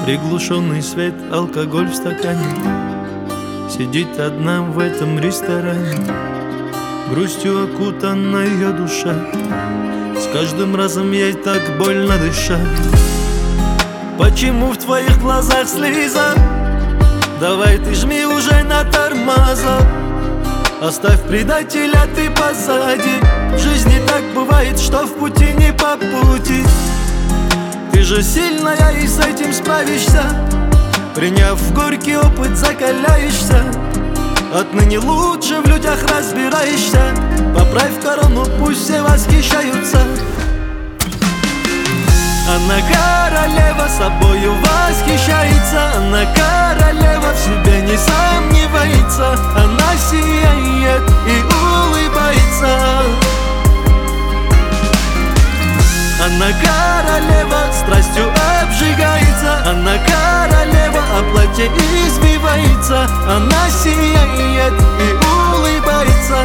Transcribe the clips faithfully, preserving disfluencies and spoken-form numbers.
Приглушенный свет, алкоголь в стакане. Сидит одна в этом ресторане. Грустью окутана ее душа. С каждым разом ей так больно дышать. Почему в твоих глазах слеза? Давай ты жми уже на тормоза. Оставь предателя ты позади. В жизни так бывает, что в пути не по пути. Ты же сильная и с этим справишься. Приняв горький опыт, закаляешься. Отныне лучше в людях разбираешься. Поправь корону, пусть все восхищаются. Она королева, собою восхищается. Она королева, в себе не сомневается. Она сияет и улыбается. Она королева, страстью обжигается. Она королева, о платье избивается. Она сияет и улыбается.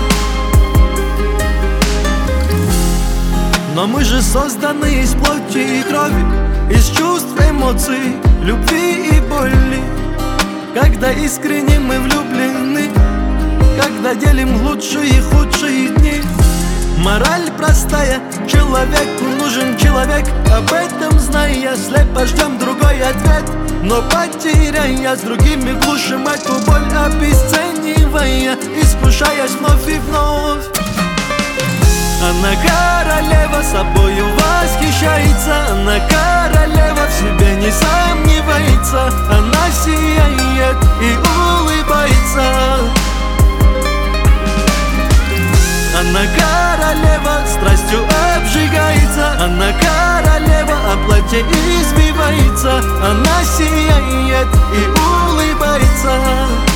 Но мы же созданы из плоти и крови, из чувств, эмоций, любви и боли. Когда искренне мы влюблены, когда делим лучшие и худшие дни. Мораль простая, человеку нужен человек. Об этом зная, слепо ждем другой ответ. Но потеряя, с другими глушим эту боль, обесценивая, искушаясь вновь и вновь. Она королева, собою восхищается. Она королева, в себе не сомневается. Она сияет и улыбается. Она королева, страстью обжигается. Она королева, о платье избивается. Она сияет и улыбается.